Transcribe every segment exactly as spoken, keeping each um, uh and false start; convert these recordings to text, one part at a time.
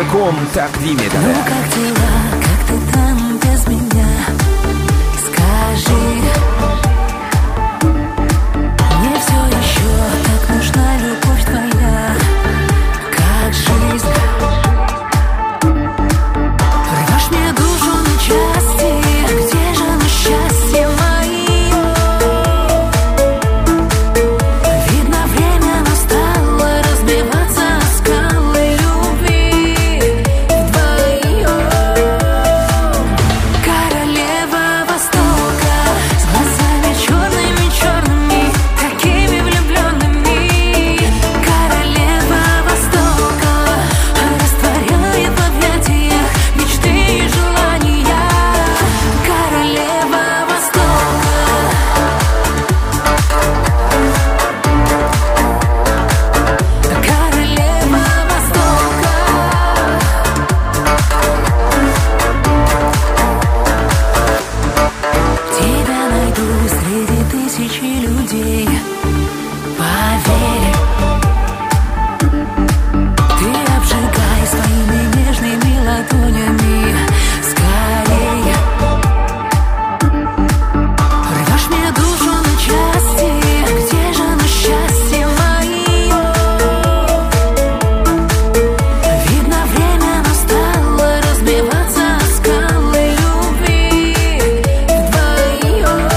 ком тaqdim etadi. Ну как дела, как ты там без меня? Скажи, мне все еще так нужна любовь твоя, как жизнь. Рвешь мне душу на части, где же на счастье мое? Видно, время настало разбиваться о скалы любви вдвоем. Королева Востока с глазами черными-черными, такими влюбленными. Королева Востока растворяет в объятиях мечты и желания. Королева Востока. Королева Востока. Тебя найду среди тысячи людей, поверь. Ты обжигай своими нежными ладонями скорей. Рвешь мне душу на части, где же на счастье мое? Видно, время настало разбиваться о скалы любви вдвоем.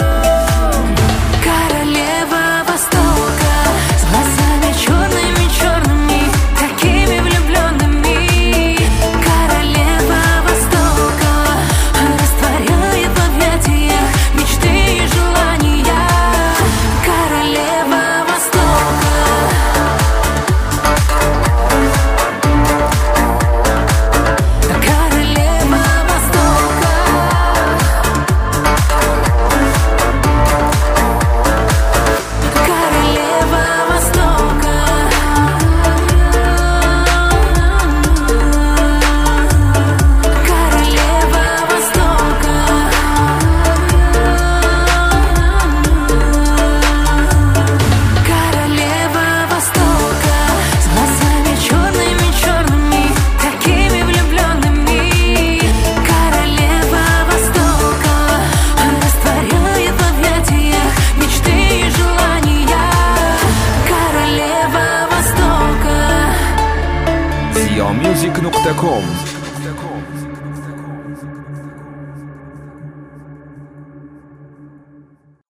Королева Востока с глазами черными-черными, такими влюбленными. Королева Востока растворяет в объятиях мечты и желания. Королева Востока. Королева Востока. Королева Востока. Королева Востока. Королева Востока с глазами черными-черными, такими влюбленными. Королева Востока растворяет в объятиях мечты и желания. Королева Востока. siyommusic nuqta com